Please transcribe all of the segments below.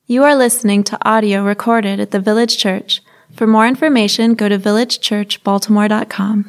You are listening to audio recorded at the Village Church. For more information, go to villagechurchbaltimore.com.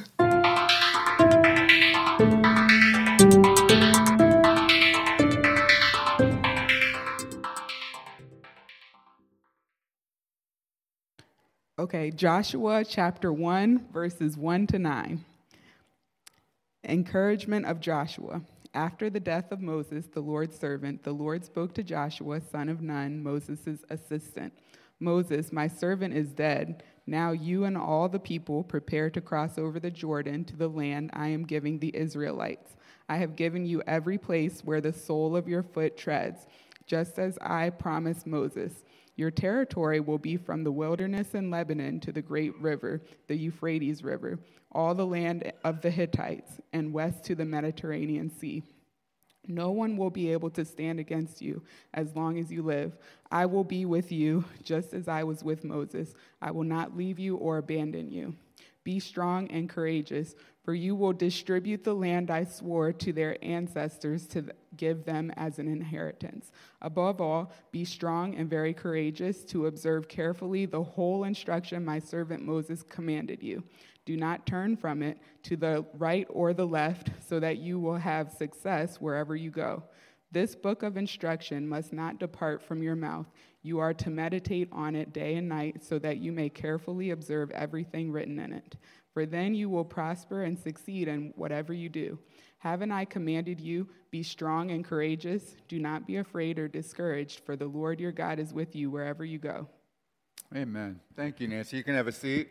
Okay, Joshua chapter 1, verses 1 to 9. Encouragement of Joshua. After the death of Moses, the Lord's servant, the Lord spoke to Joshua, son of Nun, Moses' assistant. Moses, my servant, is dead. Now you and all the people prepare to cross over the Jordan to the land I am giving the Israelites. I have given you every place where the sole of your foot treads, just as I promised Moses. Your territory will be from the wilderness in Lebanon to the great river, the Euphrates River, all the land of the Hittites, and west to the Mediterranean Sea. No one will be able to stand against you as long as you live. I will be with you, just as I was with Moses. I will not leave you or abandon you. Be strong and courageous, for you will distribute the land I swore to their ancestors to give them as an inheritance. Above all, be strong and very courageous to observe carefully the whole instruction my servant Moses commanded you. Do not turn from it to the right or the left, so that you will have success wherever you go. This book of instruction must not depart from your mouth. You are to meditate on it day and night, so that you may carefully observe everything written in it. For then you will prosper and succeed in whatever you do. Haven't I commanded you, be strong and courageous? Do not be afraid or discouraged, for the Lord your God is with you wherever you go. Amen. Thank you, Nancy. You can have a seat.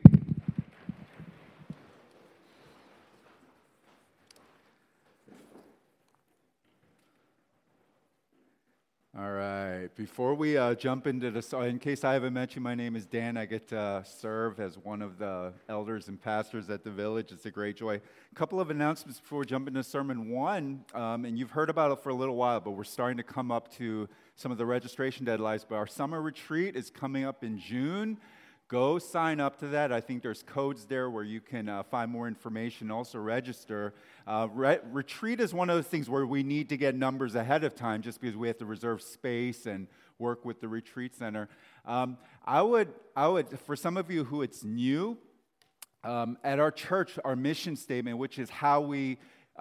All right. Before we jump into this, in case I haven't mentioned, my name is Dan. I get to serve as one of the elders and pastors at the Village. It's a great joy. A couple of announcements before we jump into Sermon 1, and you've heard about it for a little while, but we're starting to come up to some of the registration deadlines. But our summer retreat is coming up in June. Go sign up to that. I think there's codes there where you can find more information, also register. Retreat is one of those things where we need to get numbers ahead of time just because we have to reserve space and work with the retreat center. I would, for some of you who it's new, at our church, our mission statement, which is how we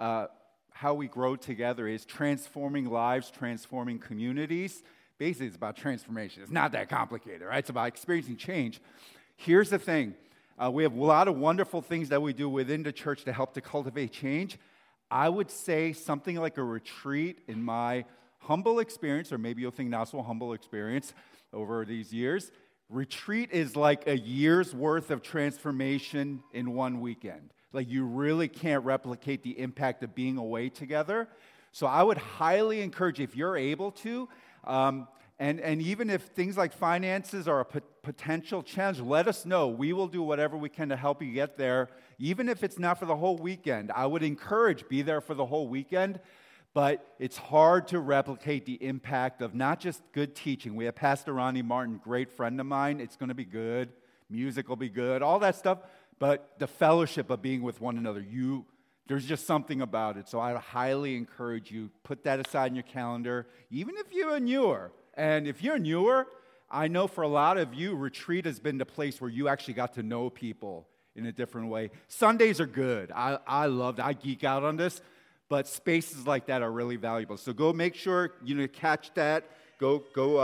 grow together, is transforming lives, transforming communities. Basically, it's about transformation. It's not that complicated, right? It's about experiencing change. Here's the thing. We have a lot of wonderful things that we do within the church to help to cultivate change. I would say something like a retreat, in my humble experience, or maybe you'll think not so humble experience over these years, retreat is like a year's worth of transformation in one weekend. Like, you really can't replicate the impact of being away together. So I would highly encourage, if you're able to, and even if things like finances are a potential challenge, let us know. We will do whatever we can to help you get there, even if it's not for the whole weekend. I would encourage, be there for the whole weekend, but it's hard to replicate the impact of not just good teaching. We have Pastor Ronnie Martin, great friend of mine. It's going to be good. Music will be good, all that stuff, but the fellowship of being with one another, there's just something about it. So I highly encourage you, put that aside in your calendar, even if you're newer. And if you're newer, I know for a lot of you, retreat has been the place where you actually got to know people in a different way. Sundays are good. I geek out on this, but spaces like that are really valuable. So go make sure you catch that. Go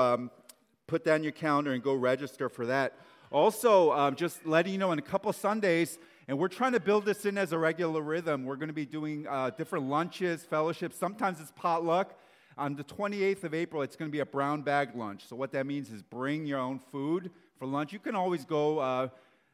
put that in your calendar and go register for that. Also, just letting you know, in a couple of Sundays, and we're trying to build this in as a regular rhythm. We're going to be doing different lunches, fellowships. Sometimes it's potluck. On the 28th of April, it's going to be a brown bag lunch. So what that means is bring your own food for lunch. You can always go,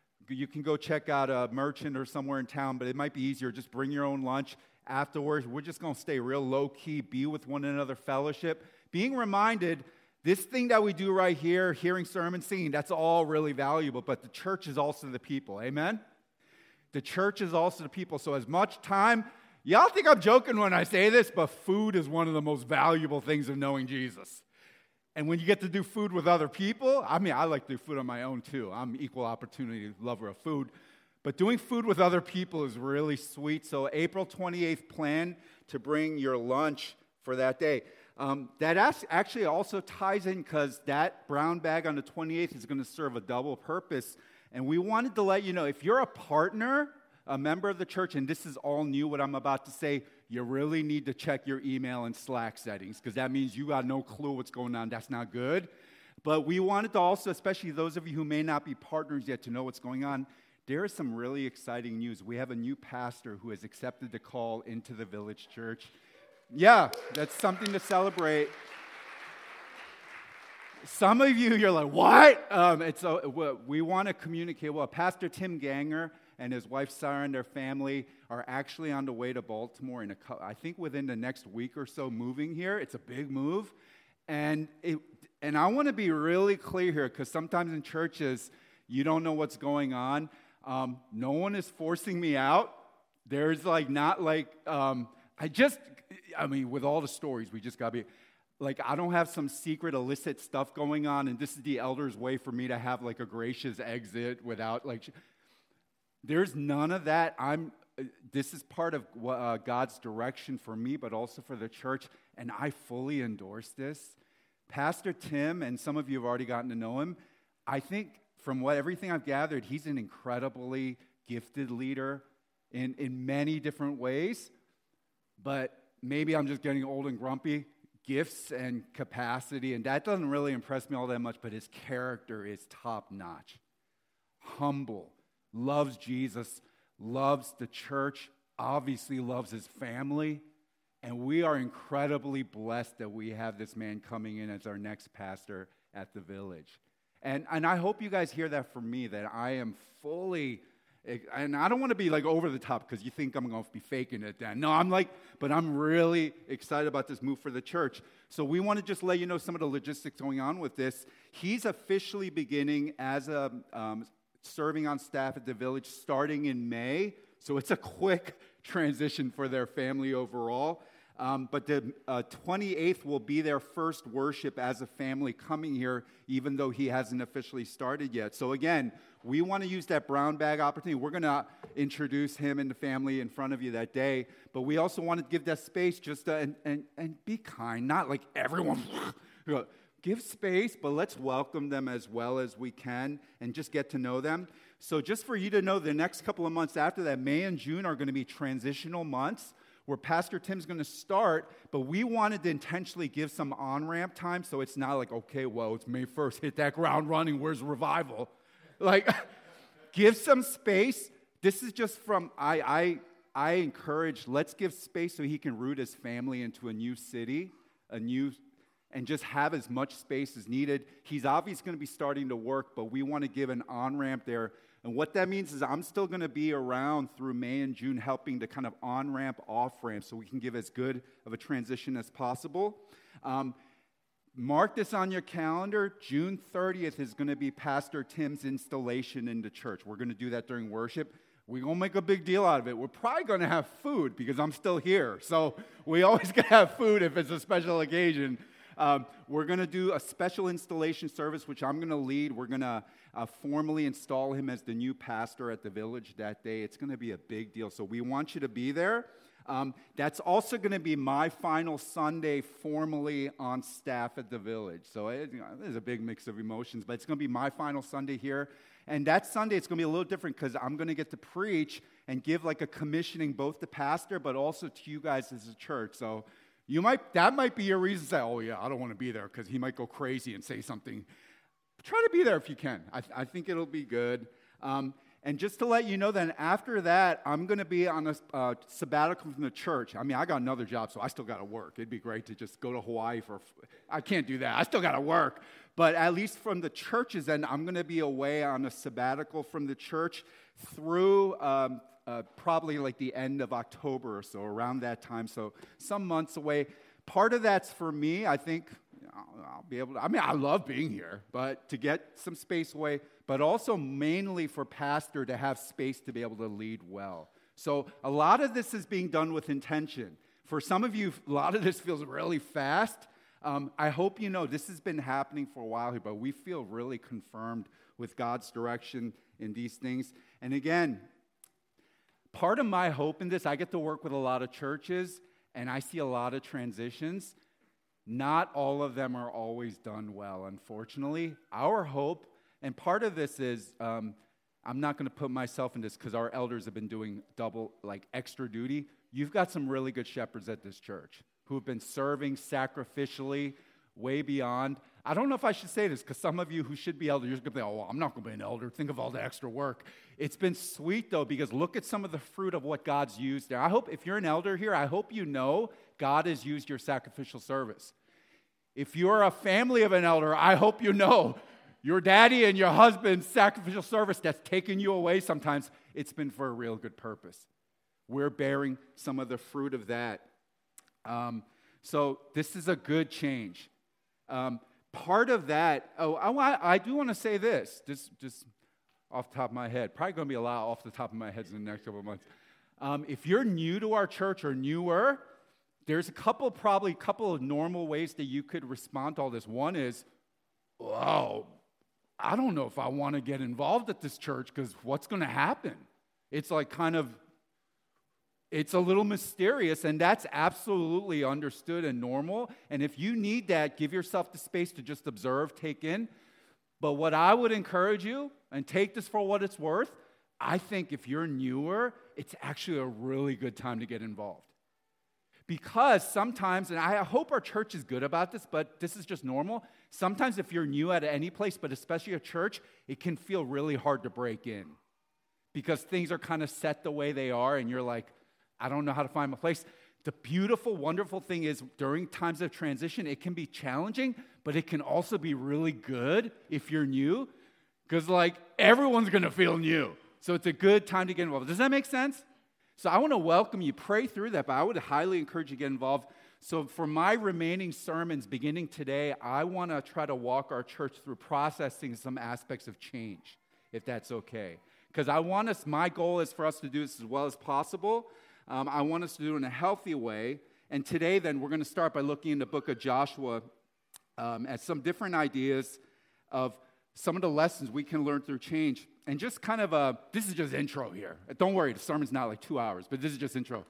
check out a merchant or somewhere in town, but it might be easier. Just bring your own lunch. Afterwards, we're just going to stay real low-key, be with one another, fellowship. Being reminded, this thing that we do right here, hearing sermons, singing, that's all really valuable, but the church is also the people. Amen? The church is also the people. So as much time, y'all think I'm joking when I say this, but food is one of the most valuable things of knowing Jesus. And when you get to do food with other people, I like to do food on my own too. I'm an equal opportunity lover of food. But doing food with other people is really sweet. So April 28th, plan to bring your lunch for that day. That actually also ties in because that brown bag on the 28th is going to serve a double purpose. And we wanted to let you know, if you're a partner, a member of the church, and this is all new, what I'm about to say, you really need to check your email and Slack settings, because that means you got no clue what's going on. That's not good. But we wanted to also, especially those of you who may not be partners yet, to know what's going on. There is some really exciting news. We have a new pastor who has accepted the call into the Village Church. Yeah, that's something to celebrate. Some of you, you're like, what? We want to communicate. Well, Pastor Tim Ganger and his wife Sarah and their family are actually on the way to Baltimore I think within the next week or so moving here. It's a big move. And I want to be really clear here, because sometimes in churches, you don't know what's going on. No one is forcing me out. There's with all the stories, we just got to be, I don't have some secret illicit stuff going on, and this is the elders' way for me to have, a gracious exit without, there's none of that. This is part of God's direction for me, but also for the church, and I fully endorse this. Pastor Tim, and some of you have already gotten to know him, I think from everything I've gathered, he's an incredibly gifted leader in many different ways, but maybe I'm just getting old and grumpy. Gifts and capacity, and that doesn't really impress me all that much, but his character is top-notch. Humble, loves Jesus, loves the church, obviously loves his family, and we are incredibly blessed that we have this man coming in as our next pastor at the Village. And I hope you guys hear that from me, that I am fully, and I don't want to be over the top because you think I'm going to be faking it then. No, but I'm really excited about this move for the church. So we want to just let you know some of the logistics going on with this. He's officially beginning as serving on staff at the Village starting in May. So it's a quick transition for their family overall. But the 28th will be their first worship as a family coming here, even though he hasn't officially started yet. So again, we want to use that brown bag opportunity. We're going to introduce him and the family in front of you that day. But we also want to give that space just to, and be kind, not like everyone. Give space, but let's welcome them as well as we can and just get to know them. So just for you to know, the next couple of months after that, May and June are going to be transitional months where Pastor Tim's going to start, but we wanted to intentionally give some on-ramp time so it's not okay, well, it's May 1st, hit that ground running, where's revival? Give some space. This is just from, I encourage, let's give space so he can root his family into a new city, and just have as much space as needed. He's obviously going to be starting to work, but we want to give an on-ramp there. And what that means is I'm still going to be around through May and June helping to kind of on-ramp, off-ramp so we can give as good of a transition as possible. Mark this on your calendar. June 30th is going to be Pastor Tim's installation in the church. We're going to do that during worship. We're going to make a big deal out of it. We're probably going to have food because I'm still here. So we always going to have food if it's a special occasion. We're going to do a special installation service, which I'm going to lead. We're going to formally install him as the new pastor at the Village that day. It's going to be a big deal. So we want you to be there. That's also going to be my final Sunday formally on staff at the Village. So there's a big mix of emotions, but it's going to be my final Sunday here. And that Sunday, it's going to be a little different because I'm going to get to preach and give a commissioning both to pastor, but also to you guys as a church. So that might be your reason to say, oh, yeah, I don't want to be there because he might go crazy and say something. Try to be there if you can. I think it'll be good. And just to let you know, then after that, I'm going to be on a sabbatical from the church. I got another job, so I still got to work. It'd be great to just go to Hawaii I can't do that. I still got to work. But at least from the church's end, I'm going to be away on a sabbatical from the church through probably the end of October or so, around that time. So some months away. Part of that's for me. I think I'll be able to, I love being here, but to get some space away, but also mainly for pastor to have space to be able to lead well. So a lot of this is being done with intention. For some of you, a lot of this feels really fast. I hope you know this has been happening for a while here, but we feel really confirmed with God's direction in these things. And again, part of my hope in this, I get to work with a lot of churches, and I see a lot of transitions. not all of them are always done well, unfortunately. Our hope, and part of this is, I'm not going to put myself in this because our elders have been doing extra duty. You've got some really good shepherds at this church who have been serving sacrificially way beyond. I don't know if I should say this because some of you who should be elders, you're going to be, oh, well, I'm not going to be an elder. Think of all the extra work. It's been sweet, though, because look at some of the fruit of what God's used there. I hope if you're an elder here, I hope you know God has used your sacrificial service. If you're a family of an elder, I hope you know your daddy and your husband's sacrificial service that's taken you away sometimes, it's been for a real good purpose. We're bearing some of the fruit of that. So this is a good change. Part of that, I do want to say this, just off the top of my head. Probably going to be a lot off the top of my head in the next couple of months. If you're new to our church or newer, there's probably a couple of normal ways that you could respond to all this. One is, wow, I don't know if I want to get involved at this church because what's going to happen? It's like it's a little mysterious, and that's absolutely understood and normal. And if you need that, give yourself the space to just observe, take in. But what I would encourage you, and take this for what it's worth, I think if you're newer, it's actually a really good time to get involved. Because sometimes, and I hope our church is good about this, but this is just normal. Sometimes if you're new at any place, but especially a church, it can feel really hard to break in. Because things are kind of set the way they are, and you're like, I don't know how to find my place. The beautiful, wonderful thing is during times of transition, it can be challenging, but it can also be really good if you're new. Because everyone's going to feel new. So it's a good time to get involved. Does that make sense? So I want to welcome you. Pray through that, but I would highly encourage you to get involved. So for my remaining sermons beginning today, I want to try to walk our church through processing some aspects of change, if that's okay. Because my goal is for us to do this as well as possible. I want us to do it in a healthy way. And today, then, we're going to start by looking in the book of Joshua at some different ideas of some of the lessons we can learn through change. And just this is just intro here. Don't worry, the sermon's not 2 hours, but this is just intro.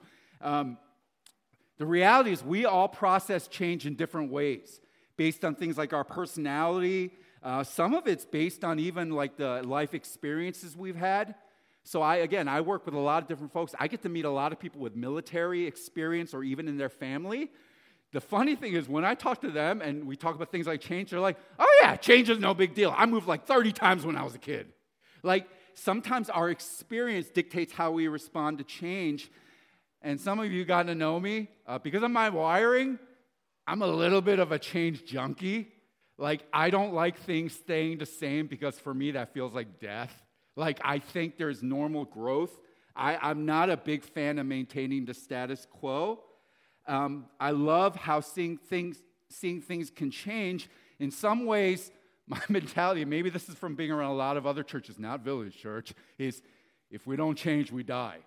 The reality is we all process change in different ways based on things like our personality. Some of it's based on even the life experiences we've had. So I work with a lot of different folks. I get to meet a lot of people with military experience or even in their family. The funny thing is when I talk to them and we talk about things like change, they're like, oh yeah, change is no big deal. I moved 30 times when I was a kid. Sometimes our experience dictates how we respond to change. And some of you got to know me. Because of my wiring, I'm a little bit of a change junkie. I don't like things staying the same because for me that feels like death. I think there's normal growth. I'm not a big fan of maintaining the status quo. I love how seeing things can change. In some ways, my mentality, maybe this is from being around a lot of other churches, not Village Church, is if we don't change, we die.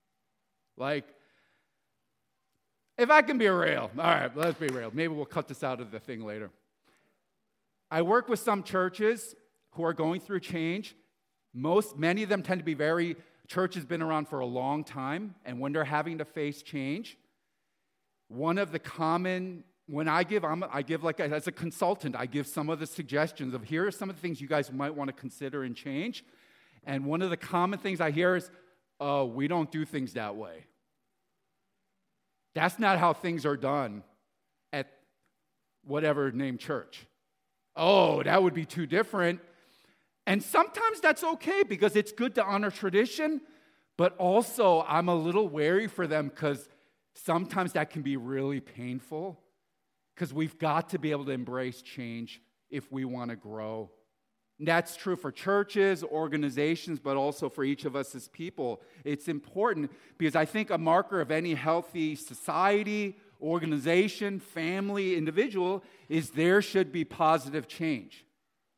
If I can be real, all right, let's be real. Maybe we'll cut this out of the thing later. I work with some churches who are going through change. Many of them tend to be church has been around for a long time, and when they're having to face change, one of the common, I give as a consultant, I give some of the suggestions of here are some of the things you guys might want to consider and change. And one of the common things I hear is, we don't do things that way. That's not how things are done at whatever named church. Oh, that would be too different. And sometimes that's okay because it's good to honor tradition, but also I'm a little wary for them because sometimes that can be really painful because we've got to be able to embrace change if we want to grow. And that's true for churches, organizations, but also for each of us as people. It's important because I think a marker of any healthy society, organization, family, individual is there should be positive change.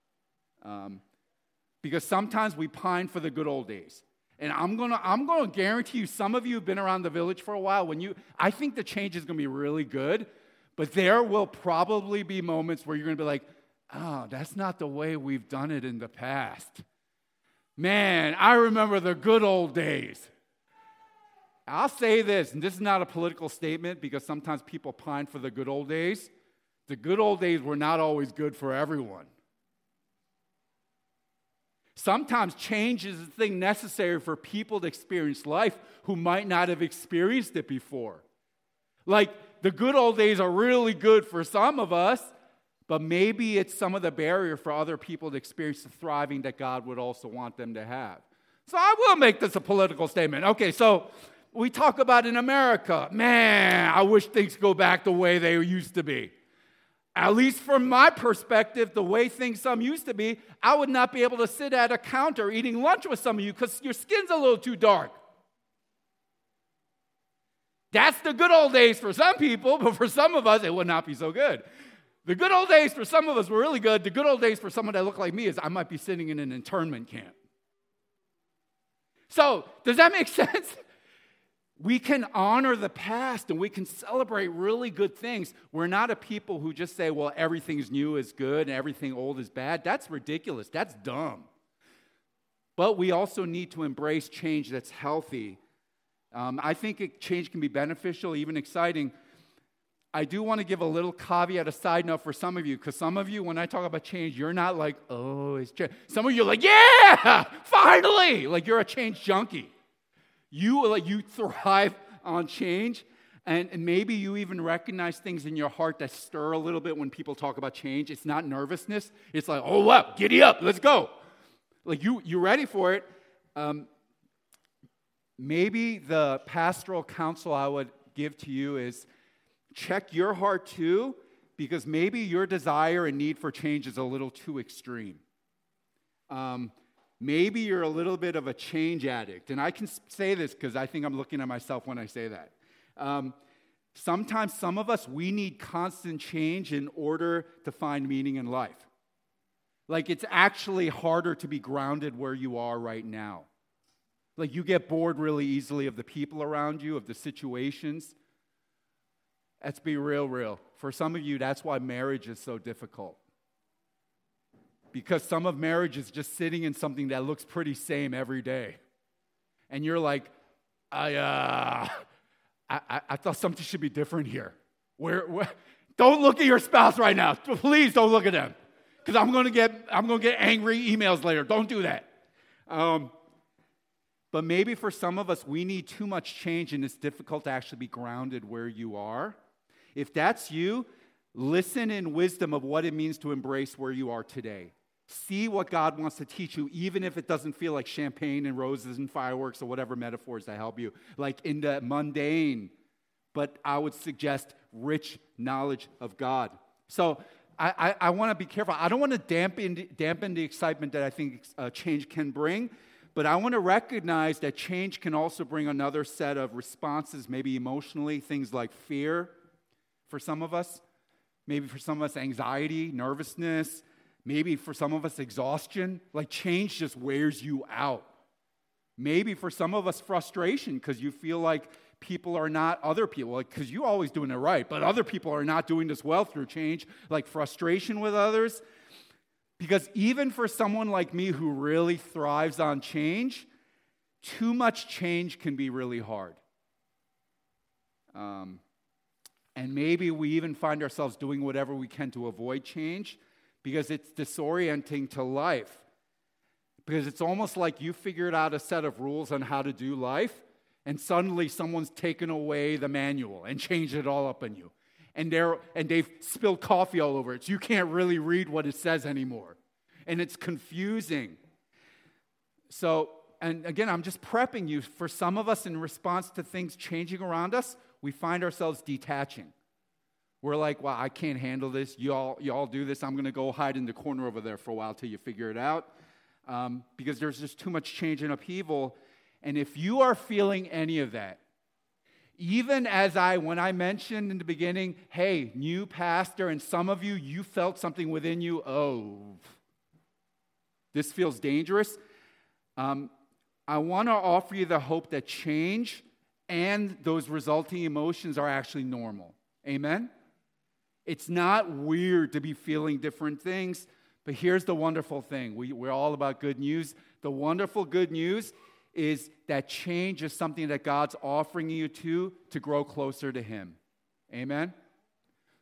Because sometimes we pine for the good old days. And I'm gonna guarantee you, some of you have been around the Village for a while. I think the change is gonna be really good, but there will probably be moments where you're gonna be like, oh, that's not the way we've done it in the past. Man, I remember the good old days. I'll say this, and this is not a political statement because sometimes people pine for the good old days. The good old days were not always good for everyone. Sometimes change is the thing necessary for people to experience life who might not have experienced it before. Like, the good old days are really good for some of us, but maybe it's some of the barrier for other people to experience the thriving that God would also want them to have. So I will make this a political statement. Okay, so we talk about in America, man, I wish things go back the way they used to be. At least from my perspective, the way things some used to be, I would not be able to sit at a counter eating lunch with some of you because your skin's a little too dark. That's the good old days for some people, but for some of us, it would not be so good. The good old days for some of us were really good. The good old days for someone that looked like me is I might be sitting in an internment camp. So, does that make sense? We can honor the past and we can celebrate really good things. We're not a people who just say, well, everything's new is good and everything old is bad. That's ridiculous. That's dumb. But we also need to embrace change that's healthy. I think change can be beneficial, even exciting. I do want to give a little caveat, a side note for some of you, because some of you, when I talk about change, you're not like, oh, it's change. Some of you are like, yeah, finally! Like you're a change junkie. You thrive on change, and maybe you even recognize things in your heart that stir a little bit when people talk about change. It's not nervousness. It's like, oh, wow, giddy up, let's go. Like you're ready for it. Maybe the pastoral counsel I would give to you is check your heart too, because maybe your desire and need for change is a little too extreme. Maybe you're a little bit of a change addict. And I can say this because I think I'm looking at myself when I say that. Sometimes some of us, we need constant change in order to find meaning in life. Like it's actually harder to be grounded where you are right now. Like you get bored really easily of the people around you, of the situations. Let's be real. For some of you, that's why marriage is so difficult. Because some of marriage is just sitting in something that looks pretty same every day. And you're like, I thought something should be different here. Where? Don't look at your spouse right now. Please don't look at them. Because I'm gonna get angry emails later. Don't do that. But maybe for some of us, we need too much change and it's difficult to actually be grounded where you are. If that's you, listen in wisdom of what it means to embrace where you are today. See what God wants to teach you, even if it doesn't feel like champagne and roses and fireworks or whatever metaphors that help you, like in the mundane, but I would suggest rich knowledge of God. So I want to be careful. I don't want to dampen the excitement that I think change can bring, but I want to recognize that change can also bring another set of responses, maybe emotionally, things like fear for some of us, maybe for some of us anxiety, nervousness, maybe for some of us, exhaustion. Like change just wears you out. Maybe for some of us, frustration because you feel like people are not other people. Like, because you're always doing it right, but other people are not doing this well through change. Like frustration with others. Because even for someone like me who really thrives on change, too much change can be really hard. And maybe we even find ourselves doing whatever we can to avoid change, because it's disorienting to life. Because it's almost like you figured out a set of rules on how to do life, and suddenly someone's taken away the manual and changed it all up on you. And they've spilled coffee all over it, so you can't really read what it says anymore. And it's confusing. So, and again, I'm just prepping you. For some of us, in response to things changing around us, we find ourselves detaching. We're like, well, I can't handle this. Y'all do this. I'm going to go hide in the corner over there for a while till you figure it out. Because there's just too much change and upheaval. And if you are feeling any of that, even when I mentioned in the beginning, hey, new pastor, and some of you felt something within you, oh, this feels dangerous. I want to offer you the hope that change and those resulting emotions are actually normal. Amen? It's not weird to be feeling different things, but here's the wonderful thing. We're all about good news. The wonderful good news is that change is something that God's offering you to grow closer to Him. Amen?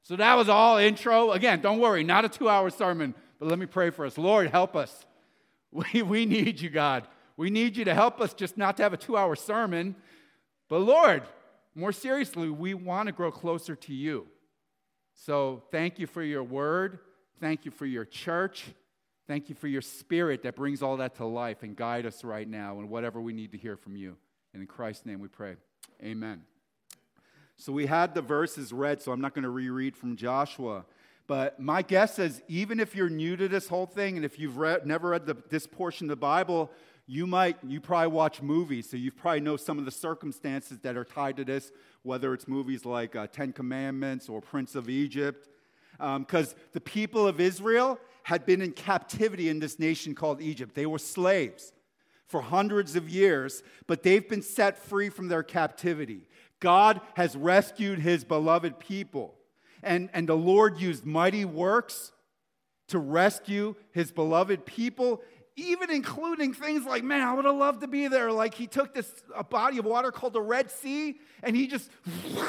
So that was all intro. Again, don't worry, not a 2-hour sermon, but let me pray for us. Lord, help us. We need you, God. We need you to help us just not to have a 2-hour sermon. But Lord, more seriously, we want to grow closer to you. So thank you for your word. Thank you for your church. Thank you for your spirit that brings all that to life and guide us right now in whatever we need to hear from you. And in Christ's name we pray. Amen. So we had the verses read, so I'm not going to reread from Joshua. But my guess is, even if you're new to this whole thing, and if you've never read this portion of the Bible, you probably watch movies, so you probably know some of the circumstances that are tied to this, whether it's movies like 10 Commandments or Prince of Egypt. Because the people of Israel had been in captivity in this nation called Egypt. They were slaves for hundreds of years, but they've been set free from their captivity. God has rescued his beloved people. And the Lord used mighty works to rescue his beloved people, even including things like, man, I would have loved to be there. Like he took a body of water called the Red Sea, and he just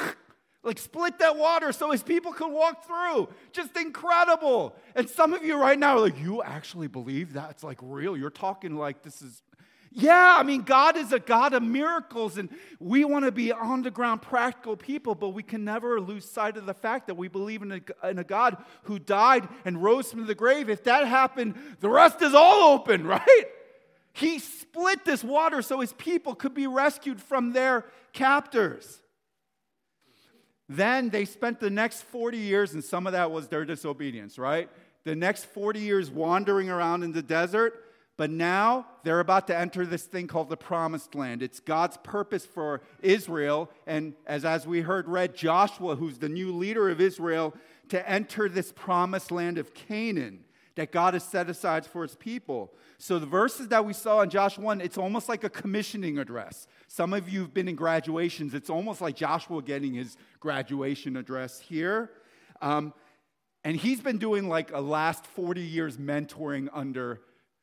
split that water so his people could walk through. Just incredible. And some of you right now are like, you actually believe that's like real? You're talking like this is... Yeah, I mean, God is a God of miracles, and we want to be on-the-ground practical people, but we can never lose sight of the fact that we believe in a God who died and rose from the grave. If that happened, the rest is all open, right? He split this water so his people could be rescued from their captors. Then they spent the next 40 years, and some of that was their disobedience, right? The next 40 years wandering around in the desert. But now they're about to enter this thing called the Promised Land. It's God's purpose for Israel, and as we read, Joshua, who's the new leader of Israel, to enter this Promised Land of Canaan that God has set aside for his people. So the verses that we saw in Joshua 1, it's almost like a commissioning address. Some of you have been in graduations. It's almost like Joshua getting his graduation address here. And he's been doing like a last 40 years mentoring under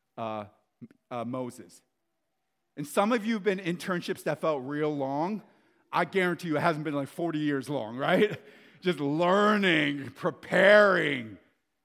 Moses. And some of you have been internships that felt real long. I guarantee you it hasn't been like 40 years long, right? Just learning, preparing.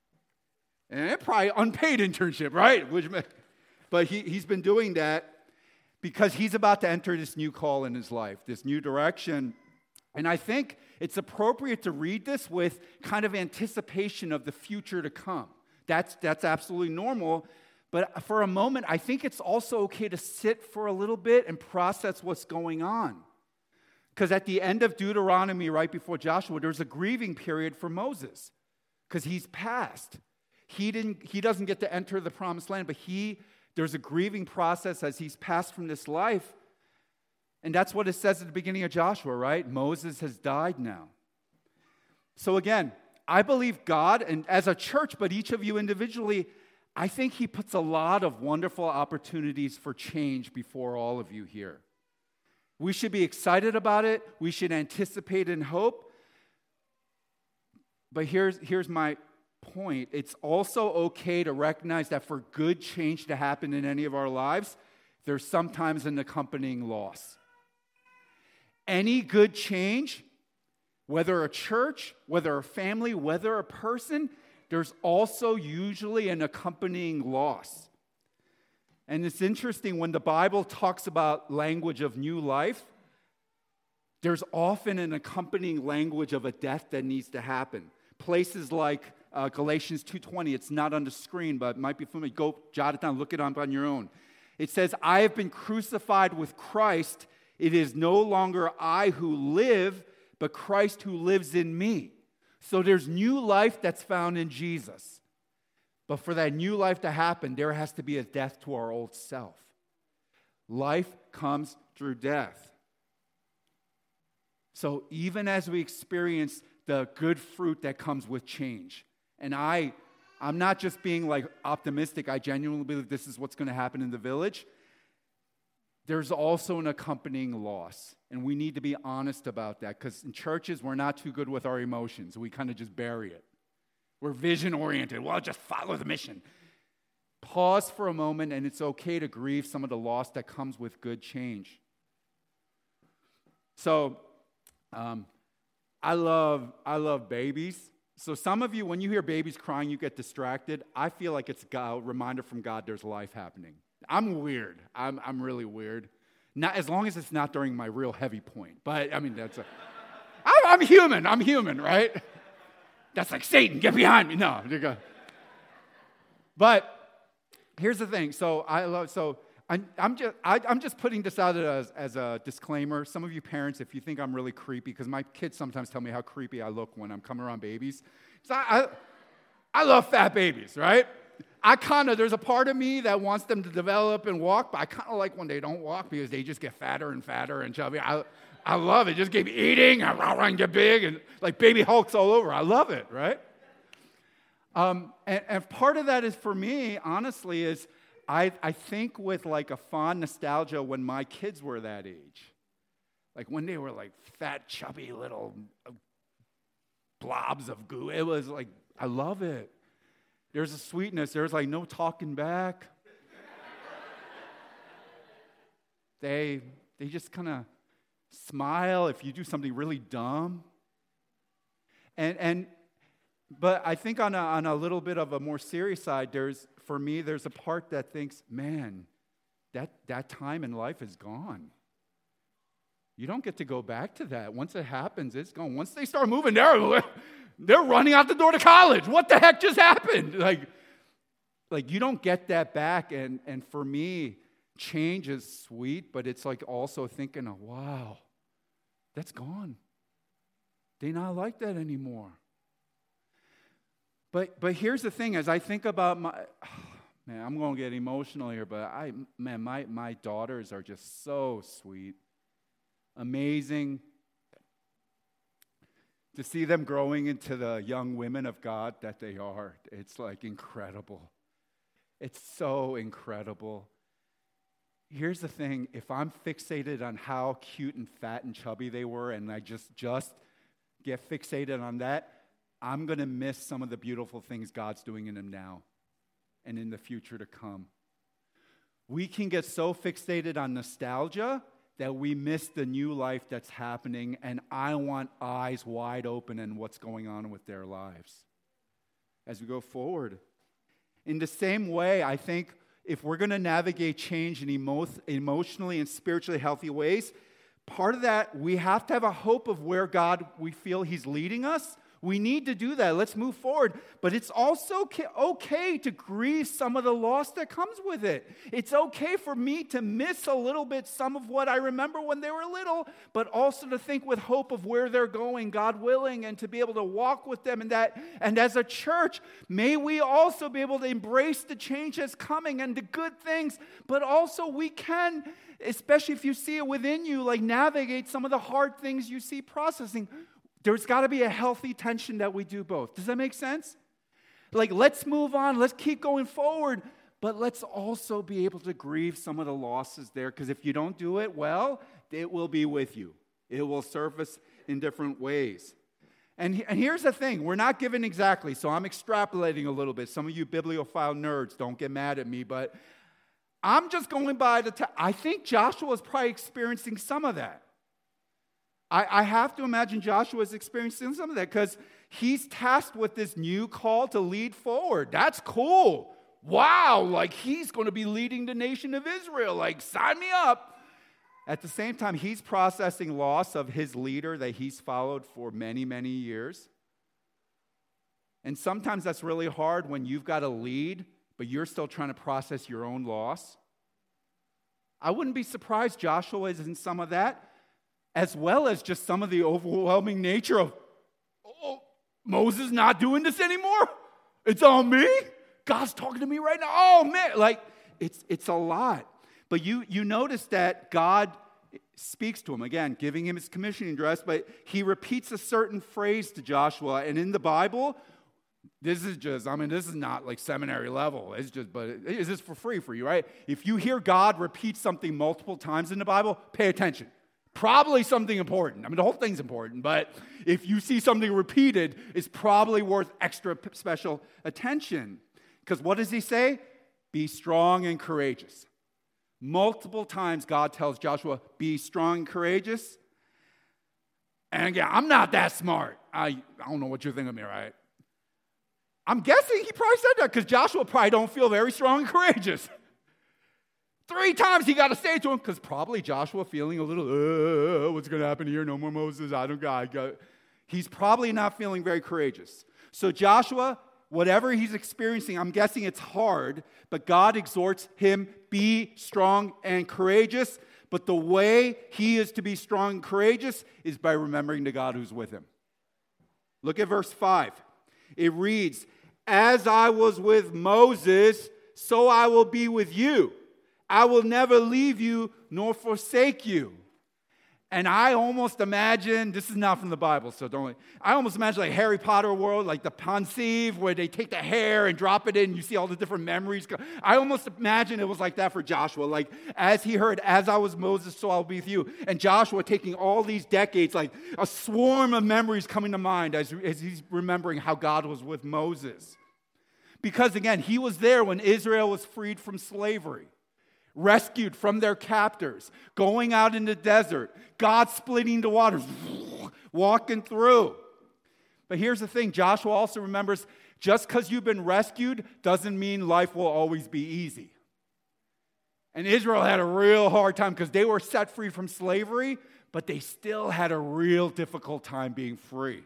And probably unpaid internship, right? But he's been doing that because he's about to enter this new call in his life, this new direction. And I think it's appropriate to read this with kind of anticipation of the future to come. That's absolutely normal. But for a moment, I think it's also okay to sit for a little bit and process what's going on. Because at the end of Deuteronomy, right before Joshua, there's a grieving period for Moses. Because he's passed. He doesn't get to enter the Promised Land, but there's a grieving process as he's passed from this life. And that's what it says at the beginning of Joshua, right? Moses has died now. So again, I believe God, and as a church, but each of you individually, I think he puts a lot of wonderful opportunities for change before all of you here. We should be excited about it. We should anticipate and hope. But here's my point. It's also okay to recognize that for good change to happen in any of our lives, there's sometimes an accompanying loss. Any good change, whether a church, whether a family, whether a person, there's also usually an accompanying loss. And it's interesting when the Bible talks about language of new life, there's often an accompanying language of a death that needs to happen. Places like Galatians 2:20, it's not on the screen, but it might be familiar. Go jot it down, look it up on your own. It says, I have been crucified with Christ. It is no longer I who live, but Christ who lives in me. So there's new life that's found in Jesus. But for that new life to happen, there has to be a death to our old self. Life comes through death. So even as we experience the good fruit that comes with change, and I'm not just being like optimistic, I genuinely believe this is what's going to happen in the village. There's also an accompanying loss. And we need to be honest about that, because in churches, we're not too good with our emotions. We kind of just bury it. We're vision-oriented. Well, just follow the mission. Pause for a moment, and it's okay to grieve some of the loss that comes with good change. So, I love babies. So some of you, when you hear babies crying, you get distracted. I feel like it's a reminder from God there's life happening. I'm weird. I'm really weird. Not as long as it's not during my real heavy point. But, I mean, I'm human. I'm human, right? That's like, Satan, get behind me. No. But here's the thing. I'm just putting this out as a disclaimer. Some of you parents, if you think I'm really creepy, because my kids sometimes tell me how creepy I look when I'm coming around babies. So I love fat babies, right? There's a part of me that wants them to develop and walk, but I kind of like when they don't walk because they just get fatter and fatter and chubby. I love it. Just keep eating and get big and like baby Hulks all over. I love it, right? And part of that is for me, honestly, is I think with like a fond nostalgia when my kids were that age. Like when they were like fat, chubby little blobs of goo. It was like, I love it. There's a sweetness. There's like no talking back. They just kind of smile if you do something really dumb. But I think on a little bit of a more serious side, there's a part that thinks, man, that time in life is gone. You don't get to go back to that. Once it happens, it's gone. Once they start moving, they're running out the door to college. What the heck just happened? Like you don't get that back. And for me, change is sweet, but it's like also thinking, oh, wow, that's gone. They're not like that anymore. But here's the thing, as I think about man, I'm going to get emotional here, but my daughters are just so sweet, amazing. To see them growing into the young women of God that they are, it's like incredible. It's so incredible. Here's the thing, if I'm fixated on how cute and fat and chubby they were, and I just get fixated on that, I'm going to miss some of the beautiful things God's doing in them now and in the future to come. We can get so fixated on nostalgia that we miss the new life that's happening, and I want eyes wide open in what's going on with their lives as we go forward. In the same way, I think if we're going to navigate change in emotionally and spiritually healthy ways, part of that, we have to have a hope of where God, we feel He's leading us. We need to do that. Let's move forward. But it's also okay to grieve some of the loss that comes with it. It's okay for me to miss a little bit some of what I remember when they were little, but also to think with hope of where they're going, God willing, and to be able to walk with them in that. And as a church, may we also be able to embrace the change that's coming and the good things, but also we can, especially if you see it within you, like navigate some of the hard things you see processing. There's got to be a healthy tension that we do both. Does that make sense? Like, let's move on. Let's keep going forward. But let's also be able to grieve some of the losses there. Because if you don't do it well, it will be with you. It will surface in different ways. And here's the thing. We're not given exactly. So I'm extrapolating a little bit. Some of you bibliophile nerds, don't get mad at me. But I'm just going by I think Joshua is probably experiencing some of that. I have to imagine Joshua is experiencing some of that because he's tasked with this new call to lead forward. That's cool. Wow, like he's going to be leading the nation of Israel. Like, sign me up. At the same time, he's processing loss of his leader that he's followed for many, many years. And sometimes that's really hard when you've got to lead, but you're still trying to process your own loss. I wouldn't be surprised Joshua is in some of that, as well as just some of the overwhelming nature of, Moses not doing this anymore? It's on me? God's talking to me right now? Oh, man. Like, it's a lot. But you notice that God speaks to him, again, giving him his commissioning address, but he repeats a certain phrase to Joshua. And in the Bible, this is not like seminary level. But is this for free for you, right? If you hear God repeat something multiple times in the Bible, pay attention. Probably something important. I mean, the whole thing's important, but if you see something repeated, it's probably worth extra special attention. Because what does he say? Be strong and courageous. Multiple times God tells Joshua, be strong and courageous. And again, I'm not that smart. I don't know what you think of me, right? I'm guessing he probably said that because Joshua probably don't feel very strong and courageous. 3 times he got to say it to him because probably Joshua feeling a little, what's going to happen here? No more Moses. I don't got. He's probably not feeling very courageous. So Joshua, whatever he's experiencing, I'm guessing it's hard, but God exhorts him, be strong and courageous. But the way he is to be strong and courageous is by remembering the God who's with him. Look at verse 5. It reads, as I was with Moses, so I will be with you. I will never leave you nor forsake you. And I almost imagine, this is not from the Bible, so I almost imagine like Harry Potter world, like the Pensieve, where they take the hair and drop it in, and you see all the different memories. I almost imagine it was like that for Joshua. Like, as he heard, as I was Moses, so I'll be with you. And Joshua taking all these decades, like a swarm of memories coming to mind as he's remembering how God was with Moses. Because again, he was there when Israel was freed from slavery. Rescued from their captors, going out in the desert, God splitting the waters, walking through. But here's the thing, Joshua also remembers, just because you've been rescued doesn't mean life will always be easy. And Israel had a real hard time because they were set free from slavery, but they still had a real difficult time being free.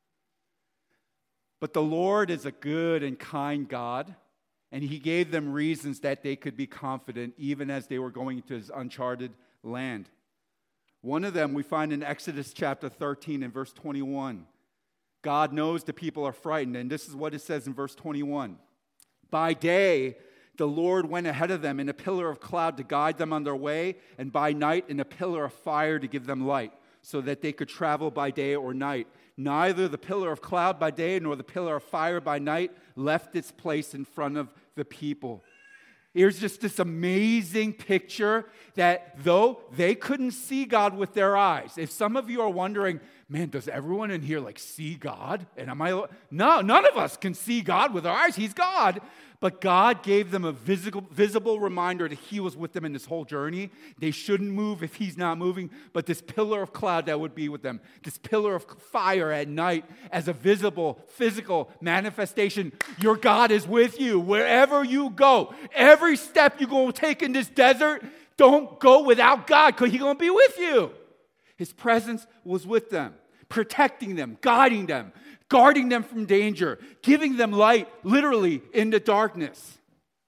But the Lord is a good and kind God. And he gave them reasons that they could be confident even as they were going into his uncharted land. One of them we find in Exodus chapter 13 and verse 21. God knows the people are frightened, and this is what it says in verse 21. By day, the Lord went ahead of them in a pillar of cloud to guide them on their way, and by night in a pillar of fire to give them light, so that they could travel by day or night. Neither the pillar of cloud by day nor the pillar of fire by night left its place in front of the people. Here's just this amazing picture that though they couldn't see God with their eyes, if some of you are wondering, man, does everyone in here like see God? And no, none of us can see God with our eyes. He's God. But God gave them a visible reminder that he was with them in this whole journey. They shouldn't move if he's not moving. But this pillar of cloud that would be with them, this pillar of fire at night as a visible, physical manifestation. Your God is with you wherever you go. Every step you're going to take in this desert, don't go without God because he's going to be with you. His presence was with them, protecting them, guiding them, guarding them from danger, giving them light, literally, in the darkness.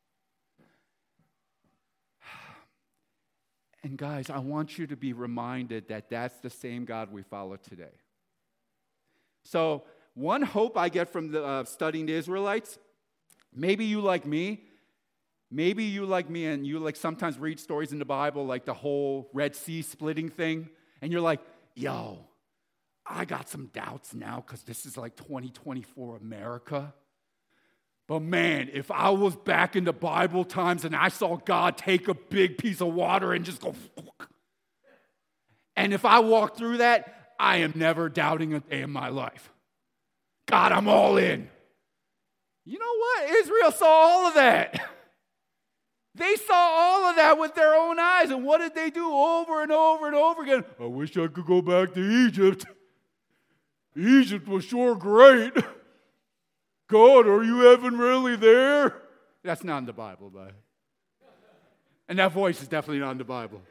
And guys, I want you to be reminded that that's the same God we follow today. So, one hope I get from studying the Israelites, maybe you like me and you like sometimes read stories in the Bible like the whole Red Sea splitting thing, and you're like, yo, I got some doubts now because this is like 2024 America. But man, if I was back in the Bible times and I saw God take a big piece of water and just go, and if I walk through that, I am never doubting a day in my life. God, I'm all in. You know what? Israel saw all of that. They saw all of that with their own eyes. And what did they do over and over and over again? I wish I could go back to Egypt. Egypt was sure great. God, are you even really there? That's not in the Bible, but. And that voice is definitely not in the Bible.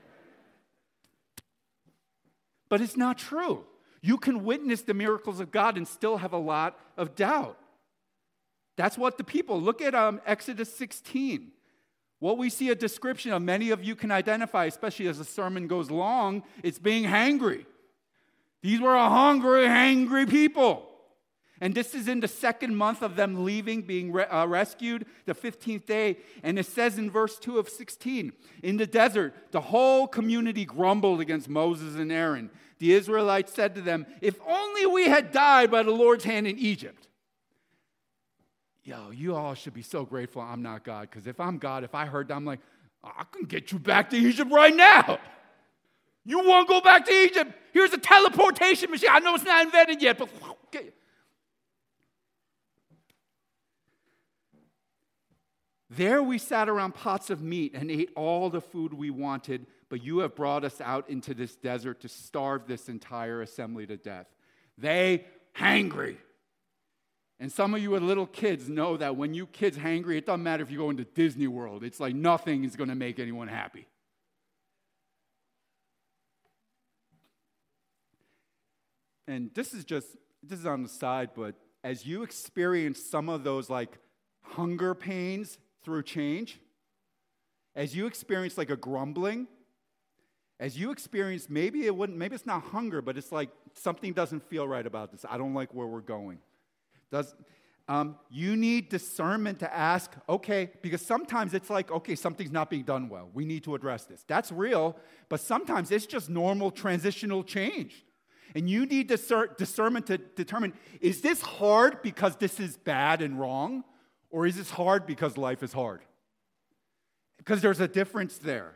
But it's not true. You can witness the miracles of God and still have a lot of doubt. That's what the people, look at Exodus 16. What we see a description of, many of you can identify, especially as the sermon goes long, it's being hangry. These were a hungry, hangry people. And this is in the second month of them leaving, being rescued, the 15th day. And it says in verse 2 of 16, in the desert, the whole community grumbled against Moses and Aaron. The Israelites said to them, if only we had died by the Lord's hand in Egypt. Yo, you all should be so grateful I'm not God. Because if I'm God, if I heard that, I'm like, I can get you back to Egypt right now. You want to go back to Egypt? Here's a teleportation machine. I know it's not invented yet, but okay. There we sat around pots of meat and ate all the food we wanted, but you have brought us out into this desert to starve this entire assembly to death. They hangry. And some of you with little kids know that when you kids hangry, it doesn't matter if you go into Disney World. It's like nothing is going to make anyone happy. And this is on the side, but as you experience some of those like hunger pains through change, as you experience like a grumbling, as you experience, maybe it's not hunger, but it's like something doesn't feel right about this. I don't like where we're going. You need discernment to ask, okay, because sometimes it's like, okay, something's not being done well. We need to address this. That's real, but sometimes it's just normal transitional change. And you need discernment to determine, is this hard because this is bad and wrong, or is this hard because life is hard? Because there's a difference there.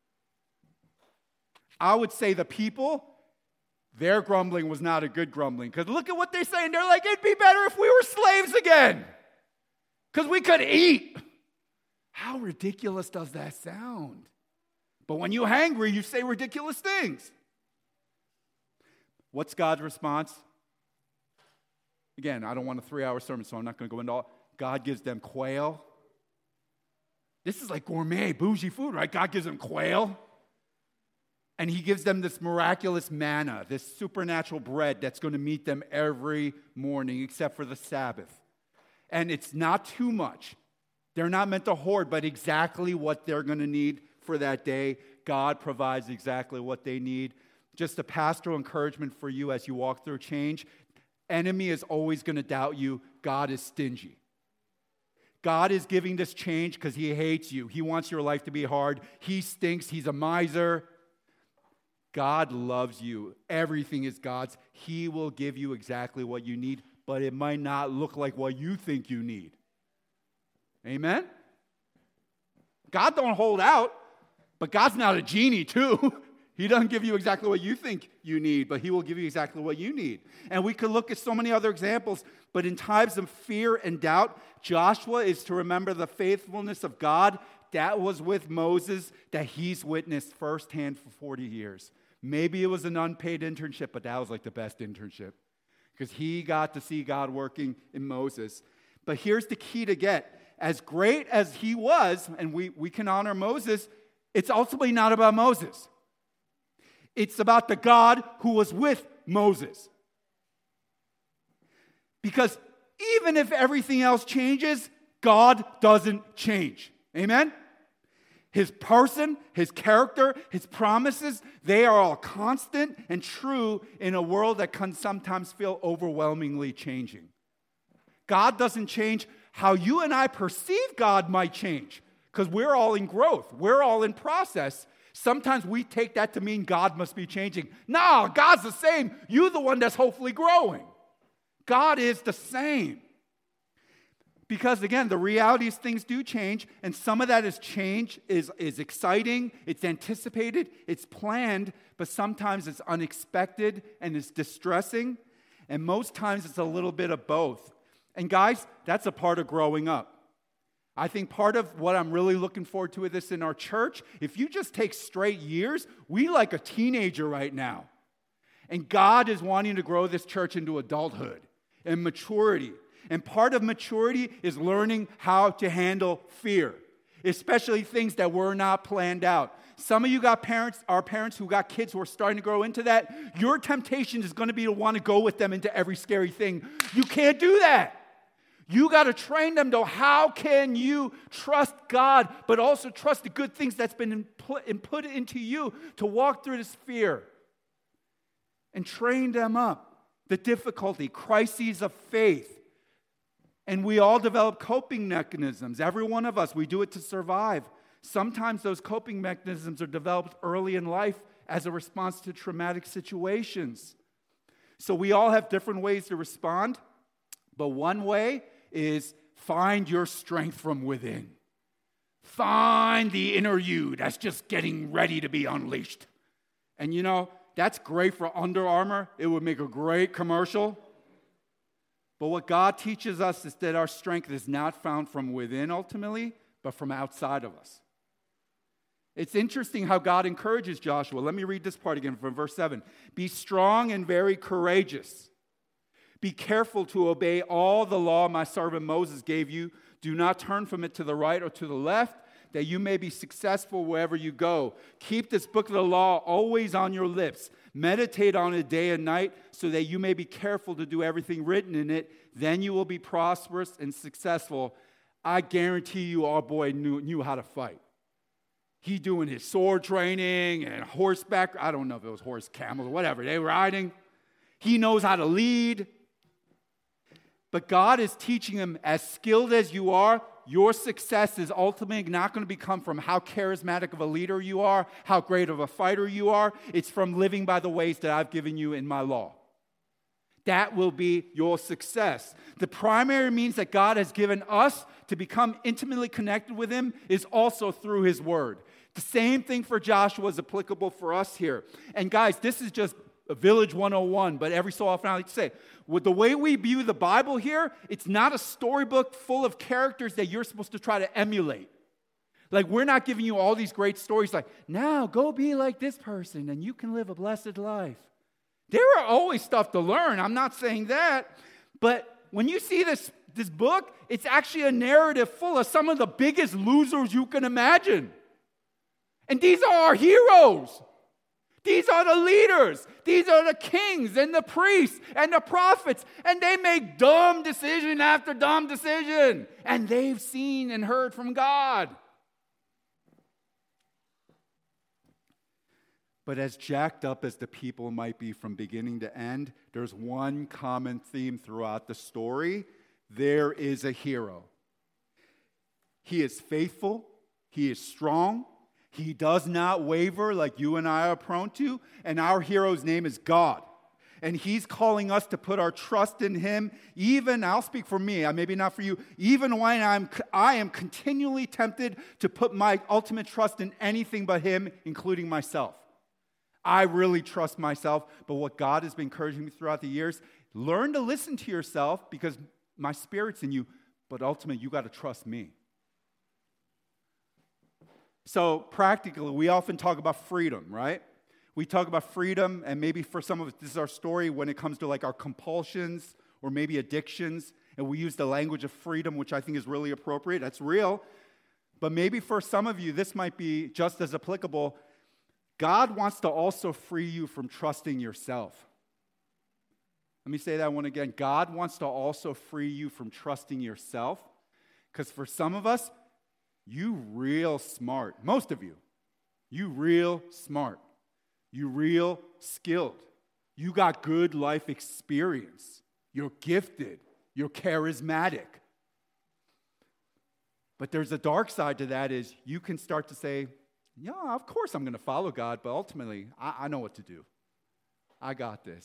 I would say the people, their grumbling was not a good grumbling. Because look at what they're saying. They're like, it'd be better if we were slaves again. Because we could eat. How ridiculous does that sound? But when you're hangry, you say ridiculous things. What's God's response? Again, I don't want a 3-hour sermon, so I'm not going to go into all. God gives them quail. This is like gourmet, bougie food, right? God gives them quail. And he gives them this miraculous manna, this supernatural bread that's going to meet them every morning except for the Sabbath. And it's not too much. They're not meant to hoard, but exactly what they're going to need for that day. God provides exactly what they need. Just a pastoral encouragement for you as you walk through change. Enemy is always going to doubt you. God is stingy. God is giving this change because he hates you. He wants your life to be hard. He stinks. He's a miser. God loves you. Everything is God's. He will give you exactly what you need, but it might not look like what you think you need. Amen? God don't hold out, but God's not a genie too. He doesn't give you exactly what you think you need, but he will give you exactly what you need. And we could look at so many other examples, but in times of fear and doubt, Joshua is to remember the faithfulness of God that was with Moses that he's witnessed firsthand for 40 years. Maybe it was an unpaid internship, but that was like the best internship because he got to see God working in Moses. But here's the key to get. As great as he was, and we can honor Moses, it's ultimately not about Moses. It's about the God who was with Moses. Because even if everything else changes, God doesn't change. Amen? His person, his character, his promises, they are all constant and true in a world that can sometimes feel overwhelmingly changing. God doesn't change. How you and I perceive God might change because we're all in growth. We're all in process. Sometimes we take that to mean God must be changing. No, God's the same. You're the one that's hopefully growing. God is the same. Because again, the reality is things do change, and some of that is change is exciting, it's anticipated, it's planned, but sometimes it's unexpected and it's distressing, and most times it's a little bit of both. And guys, that's a part of growing up. I think part of what I'm really looking forward to with this in our church, if you just take straight years, we like a teenager right now. And God is wanting to grow this church into adulthood and maturity. And part of maturity is learning how to handle fear, especially things that were not planned out. Some of you got parents who got kids who are starting to grow into that. Your temptation is going to be to want to go with them into every scary thing. You can't do that. You got to train them, though. How can you trust God, but also trust the good things that's been put into you to walk through this fear? And train them up. The difficulty, crises of faith. And we all develop coping mechanisms. Every one of us, we do it to survive. Sometimes those coping mechanisms are developed early in life as a response to traumatic situations. So we all have different ways to respond, but one way is find your strength from within. Find the inner you that's just getting ready to be unleashed. And you know, that's great for Under Armour. It would make a great commercial. But what God teaches us is that our strength is not found from within ultimately, but from outside of us. It's interesting how God encourages Joshua. Let me read this part again from verse 7. Be strong and very courageous. Be careful to obey all the law my servant Moses gave you. Do not turn from it to the right or to the left, that you may be successful wherever you go. Keep this book of the law always on your lips. Meditate on it day and night, so that you may be careful to do everything written in it. Then you will be prosperous and successful. I guarantee you our boy knew how to fight. He doing his sword training and horseback. I don't know if it was horse, camel, or whatever they were riding. He knows how to lead. But God is teaching him, as skilled as you are, your success is ultimately not going to become from how charismatic of a leader you are, how great of a fighter you are. It's from living by the ways that I've given you in my law. That will be your success. The primary means that God has given us to become intimately connected with him is also through his word. The same thing for Joshua is applicable for us here. And guys, this is just Village 101, but every so often I like to say, with the way we view the Bible here, it's not a storybook full of characters that you're supposed to try to emulate. Like, we're not giving you all these great stories like, now go be like this person and you can live a blessed life. There are always stuff to learn. I'm not saying that. But when you see this book, it's actually a narrative full of some of the biggest losers you can imagine. And these are our heroes. These are the leaders. These are the kings and the priests and the prophets. And they make dumb decision after dumb decision. And they've seen and heard from God. But as jacked up as the people might be from beginning to end, there's one common theme throughout the story. There is a hero. He is faithful. He is strong. He does not waver like you and I are prone to. And our hero's name is God. And he's calling us to put our trust in him, even, I'll speak for me, maybe not for you, even when I am continually tempted to put my ultimate trust in anything but him, including myself. I really trust myself, but what God has been encouraging me throughout the years, learn to listen to yourself because my spirit's in you, but ultimately you got to trust me. So practically, we often talk about freedom, right? We talk about freedom, and maybe for some of us, this is our story when it comes to like our compulsions or maybe addictions, and we use the language of freedom, which I think is really appropriate. That's real. But maybe for some of you, this might be just as applicable. God wants to also free you from trusting yourself. Let me say that one again. God wants to also free you from trusting yourself, because for some of us, you real smart. Most of you real smart. You real skilled. You got good life experience. You're gifted. You're charismatic. But there's a dark side to that is you can start to say, yeah, of course I'm going to follow God, but ultimately I know what to do. I got this.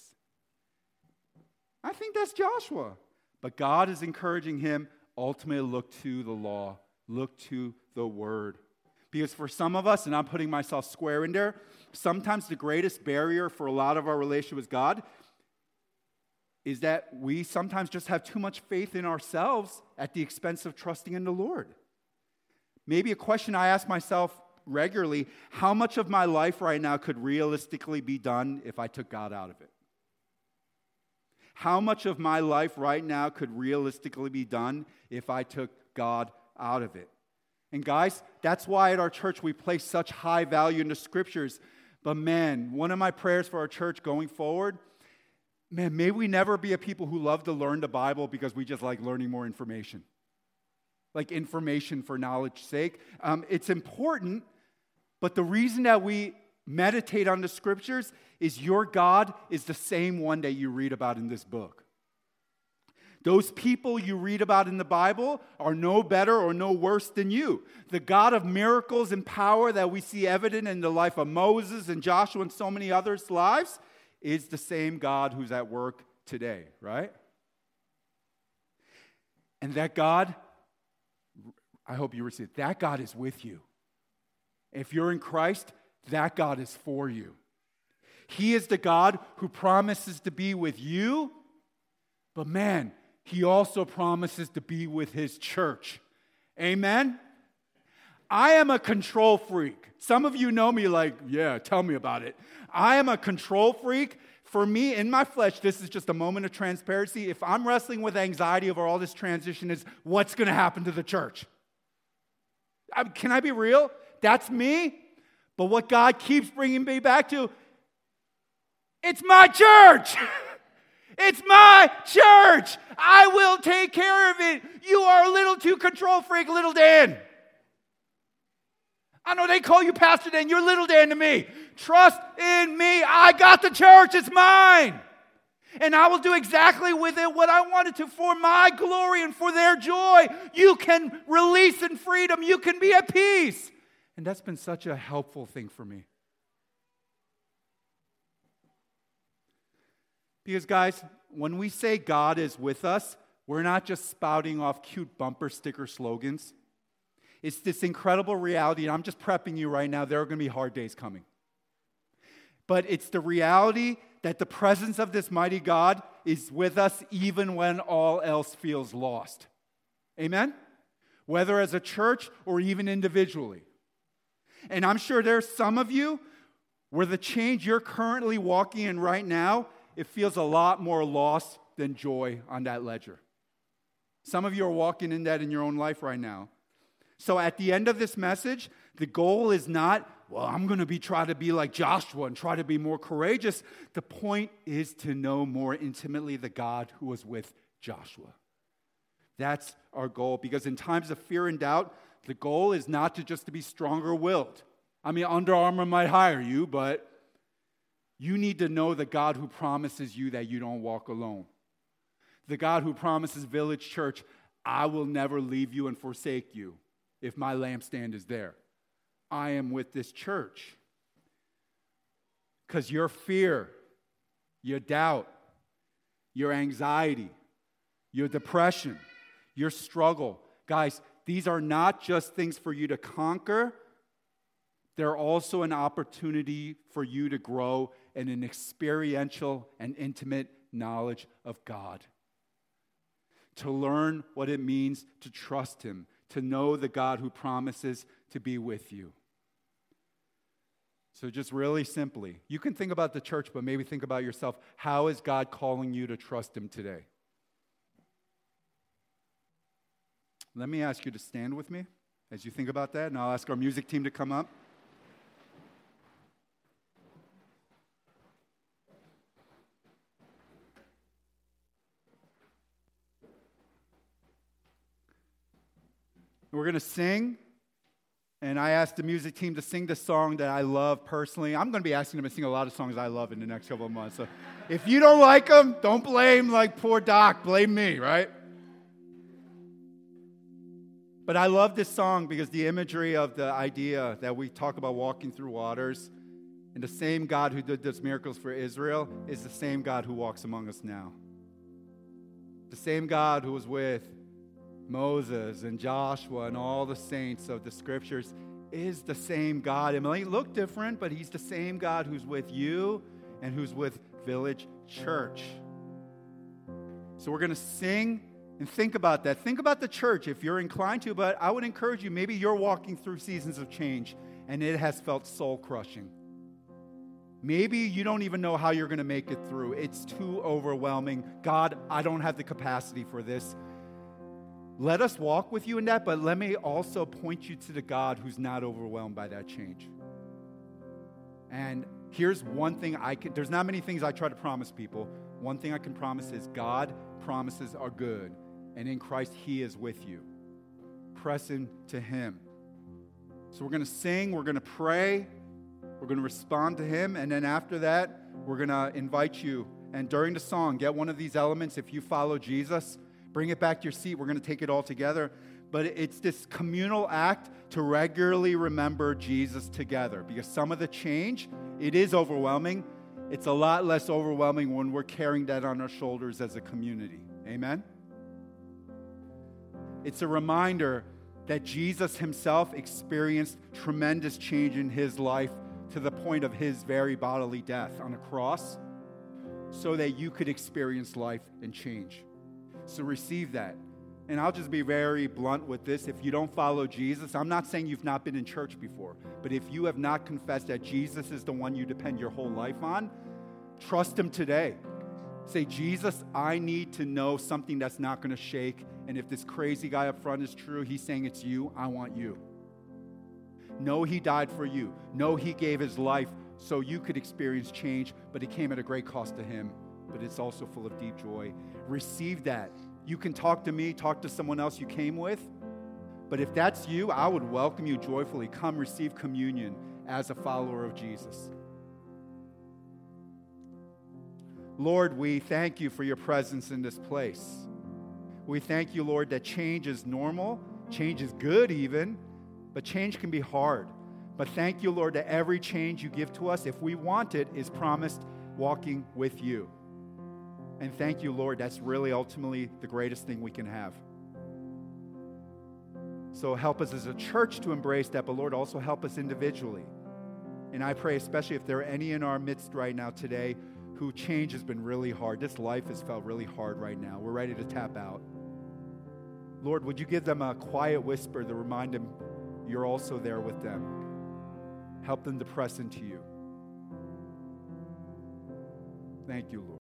I think that's Joshua. But God is encouraging him, ultimately look to the law. Look to the word. Because for some of us, and I'm putting myself square in there, sometimes the greatest barrier for a lot of our relationship with God is that we sometimes just have too much faith in ourselves at the expense of trusting in the Lord. Maybe a question I ask myself regularly, how much of my life right now could realistically be done if I took God out of it? How much of my life right now could realistically be done if I took God out of it? And guys, that's why at our church we place such high value in the scriptures. But man, one of my prayers for our church going forward, man, may we never be a people who love to learn the Bible because we just like learning more information. Like information for knowledge's sake. It's important, but the reason that we meditate on the scriptures is your God is the same one that you read about in this book. Those people you read about in the Bible are no better or no worse than you. The God of miracles and power that we see evident in the life of Moses and Joshua and so many others' lives is the same God who's at work today, right? And that God, I hope you receive it, that God is with you. If you're in Christ, that God is for you. He is the God who promises to be with you, but man, He also promises to be with His church. Amen? I am a control freak. Some of you know me like, yeah, tell me about it. I am a control freak. For me, in my flesh, this is just a moment of transparency. If I'm wrestling with anxiety over all this transition, is what's going to happen to the church? Can I be real? That's me. But what God keeps bringing me back to, it's my church. It's my church. I will take care of it. You are a little too control freak, little Dan. I know they call you Pastor Dan. You're little Dan to me. Trust in me. I got the church. It's mine. And I will do exactly with it what I wanted to for my glory and for their joy. You can release in freedom. You can be at peace. And that's been such a helpful thing for me. Because, guys, when we say God is with us, we're not just spouting off cute bumper sticker slogans. It's this incredible reality, and I'm just prepping you right now, there are going to be hard days coming. But it's the reality that the presence of this mighty God is with us even when all else feels lost. Amen? Whether as a church or even individually. And I'm sure there's some of you where the change you're currently walking in right now, it feels a lot more loss than joy on that ledger. Some of you are walking in that in your own life right now. So at the end of this message, the goal is not, well, I'm going to try to be like Joshua and try to be more courageous. The point is to know more intimately the God who was with Joshua. That's our goal, because in times of fear and doubt, the goal is not to just to be stronger-willed. I mean, Under Armour might hire you, but you need to know the God who promises you that you don't walk alone. The God who promises Village Church, I will never leave you and forsake you if my lampstand is there. I am with this church. Because your fear, your doubt, your anxiety, your depression, your struggle, guys, these are not just things for you to conquer. They're also an opportunity for you to grow in an experiential and intimate knowledge of God. To learn what it means to trust Him, to know the God who promises to be with you. So just really simply, you can think about the church, but maybe think about yourself. How is God calling you to trust Him today? Let me ask you to stand with me as you think about that, and I'll ask our music team to come up. We're going to sing, and I asked the music team to sing the song that I love personally. I'm going to be asking them to sing a lot of songs I love in the next couple of months. So if you don't like them, don't blame like poor Doc. Blame me, right? But I love this song because the imagery of the idea that we talk about walking through waters, and the same God who did those miracles for Israel is the same God who walks among us now. The same God who was with Moses and Joshua and all the saints of the scriptures is the same God. It might look different, but He's the same God who's with you and who's with Village Church. So we're going to sing and think about that. Think about the church if you're inclined to, but I would encourage you, maybe you're walking through seasons of change and it has felt soul-crushing. Maybe you don't even know how you're going to make it through. It's too overwhelming. God, I don't have the capacity for this. Let us walk with you in that, but let me also point you to the God who's not overwhelmed by that change. And here's one thing there's not many things I try to promise people. One thing I can promise is God promises are good, and in Christ He is with you. Press into Him. So we're going to sing, we're going to pray, we're going to respond to Him, and then after that, we're going to invite you, and during the song, get one of these elements. If you follow Jesus, bring it back to your seat. We're going to take it all together. But it's this communal act to regularly remember Jesus together. Because some of the change, it is overwhelming. It's a lot less overwhelming when we're carrying that on our shoulders as a community. Amen? It's a reminder that Jesus Himself experienced tremendous change in His life to the point of His very bodily death on a cross so that you could experience life and change. So receive that. And I'll just be very blunt with this. If you don't follow Jesus, I'm not saying you've not been in church before, but if you have not confessed that Jesus is the one you depend your whole life on, Trust him today. Say, Jesus, I need to know something that's not going to shake. And if this crazy guy up front is true, he's saying it's you, I want you. Know he died for you. Know he gave his life so you could experience change, but it came at a great cost to him. But it's also full of deep joy. Receive that. You can talk to me, talk to someone else you came with. But if that's you, I would welcome you joyfully. Come receive communion as a follower of Jesus. Lord, we thank you for your presence in this place. We thank you, Lord, that change is normal, change is good even, but change can be hard. But thank you, Lord, that every change you give to us, if we want it, is promised walking with you. And thank you, Lord, that's really ultimately the greatest thing we can have. So help us as a church to embrace that, but Lord, also help us individually. And I pray, especially if there are any in our midst right now today who change has been really hard. This life has felt really hard right now. We're ready to tap out. Lord, would you give them a quiet whisper to remind them you're also there with them? Help them to press into you. Thank you, Lord.